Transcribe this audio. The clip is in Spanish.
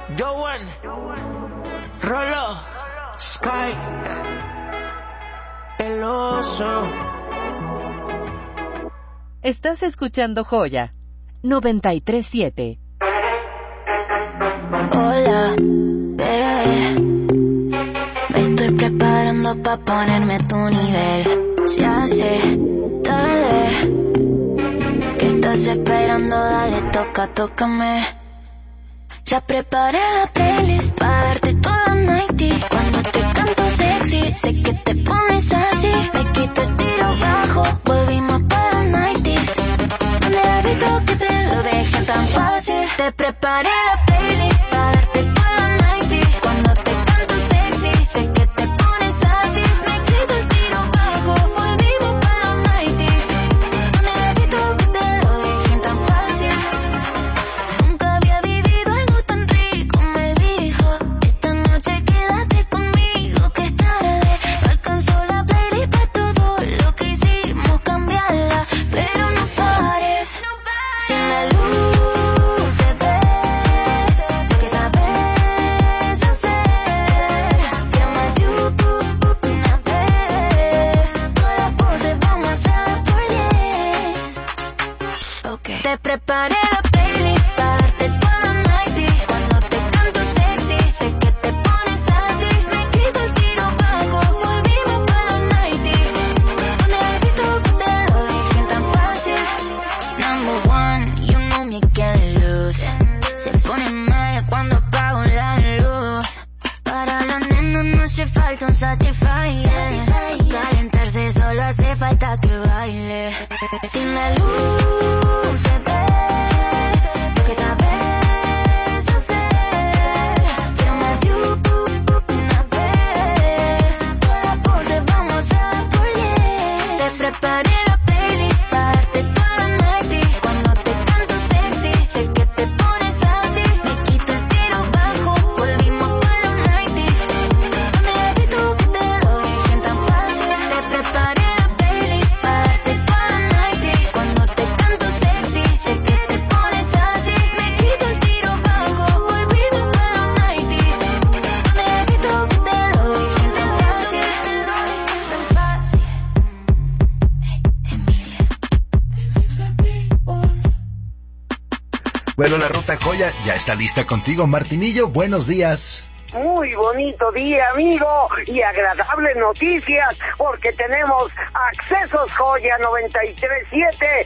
Joan, Rolo, Sky, el oso. Estás escuchando Joya 93.7. Hola, bebé. Me estoy preparando pa' ponerme a tu nivel. Se hace tarde. ¿Qué estás esperando? Dale, tócame. Ya preparé la playlist pa' darte toda nighty. Cuando te canto sexy, sé que te pones así. Me quito el tiro bajo, volvimos para los nighties. Donde evito que te lo dejen tan fácil. Te preparé la playlist pa' darte toda nighty. Cuando te canto sexy, sé que te pones así. Me quito el tiro bajo, volvimos para los nighties. Donde evito que te lo dejen tan fácil. Nunca había vivido algo tan rico, me dijo. Esta noche quédate conmigo, que es tarde. No alcanzó la playlist pa' todo lo que hicimos, cambiarla, pero no pares. Sin la luz se ve lo que sabes hacer. Tírame YouTube una vez. Todas las poses vamos a hacer por 10. Okay. Te preparé la playlist para darte toda nighty. Cuando te canto sexy, sé que te pones así. Me quito el tiro bajo, volvimos para los nighties. Donde evito que te lo dejen tan fácil. Number one, you know me can't lose. Se pone mal cuando apago la luz. Para los nenos no hace falta un Satisfyer. Para calentarse solo hace falta que baile. Sin la luz se ve lo que sabes hacer. Quiero más view una vez. Todas las poses vamos a dar por 10. Te preparé la playlist para darte toda nighty. Cuando te canto sexy, sé que te pones así. Me quito el tiro bajo, volvimos para los nighties. Donde evito que te lo dejen tan fácil. Te preparé la playlist para darte toda nighty. Cuando te canto sexy, sé que te pones así. Me quito el tiro bajo, volvimos para los nighties. Donde evito que te lo dejen tan fácil. Tan fácil. Emilia. Bueno, la Ruta Joya ya está lista contigo, Martinillo. Buenos días. Muy bonito día, amigo, y agradables noticias, porque tenemos Accesos Joya 93.7